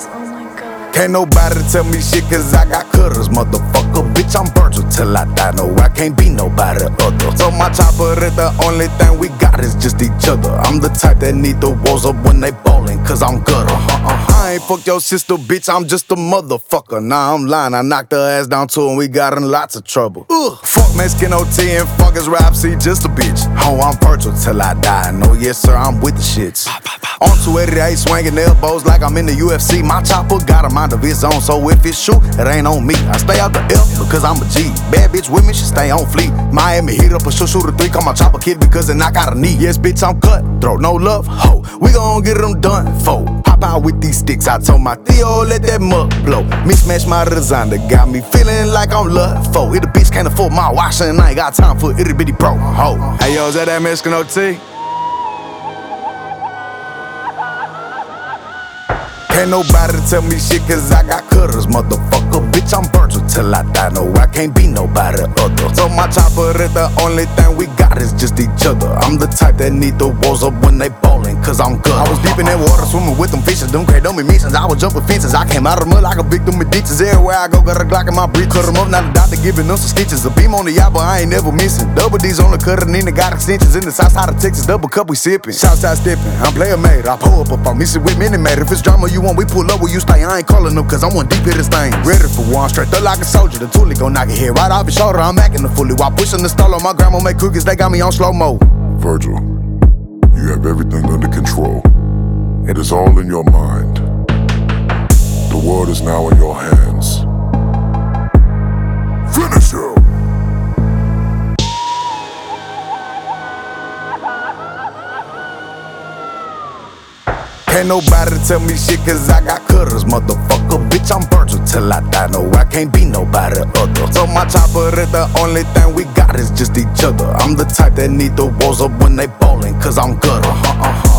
Beats, oh my god. Can't nobody tell me shit cause I got cutters, motherfucker. Bitch, I'm Virgil till I die. No, I can't be nobody other. So my chopper is the only thing we got is just each other. I'm the type that need the walls up when they ballin' cause I'm gutter. I ain't fuck your sister, bitch, I'm just a motherfucker. Nah, I'm lying, I knocked her ass down too and we got in lots of trouble. Fuck Mexican OT and fuck his rap, see, just a bitch. Oh, I'm Virgil till I die. No, yes sir, I'm with the shits. On 288, swinging elbows like I'm in the UFC. My chopper got a mind of its own, so if it's shoot, it ain't on me. I stay out the F because I'm a G. Bad bitch with me, she stay on fleek. Miami heat up a shoot a 3, call my chopper kid because then I got a knee. Yes, bitch, I'm cutthroat, no love, ho. We gon' get them done, fo. Hop out with these sticks, I told my Theo, let that mud blow. Mismatch my designer, got me feeling like I'm love, fo. If the bitch can't afford my washing, and I ain't got time for itty bitty bro, ho. Hey yo, is that Mexican OT? Can't nobody tell me shit cause I got cutters, motherfucker. Bitch, I'm Virgil till I die. No, I can't be nobody other. So my chopper is the only thing we got is just each other. I'm the type that need the walls up when they ballin' cause I'm good. I was deep in that water swimming with them fishes. Them don't make mentions. I was jumping fences. I came out of the mud like a victim of ditches. Everywhere I go, got a Glock in my breath. Cut them up, now the doctor giving them some stitches. A beam on the yacht, but I ain't never missing. Double D's on the cutter, Nina got extensions. In the south side of Texas, double cup we sippin'. Southside steppin', I'm player made. I pull up on me, sit with Minute Maid. If it's drama you want, we pull up where you stay. I ain't calling them cause I'm one deep in this thing. Ready for war, I'm straight up like a soldier. The toolie gon' knock it head right off his shoulder. I'm acting the fully while pushing the stall on my grandma make cookies. They got me on slow-mo. Virgil, you have everything under control. It is all in your mind. The world is now in your hands. Finish him! Can't nobody tell me shit cause I got cutters, motherfucker. Bitch, I'm Virgil till I die. No, I can't be nobody other. So my chopper is the only thing we got is just each other. I'm the type that need the walls up when they ballin' cause I'm gutter.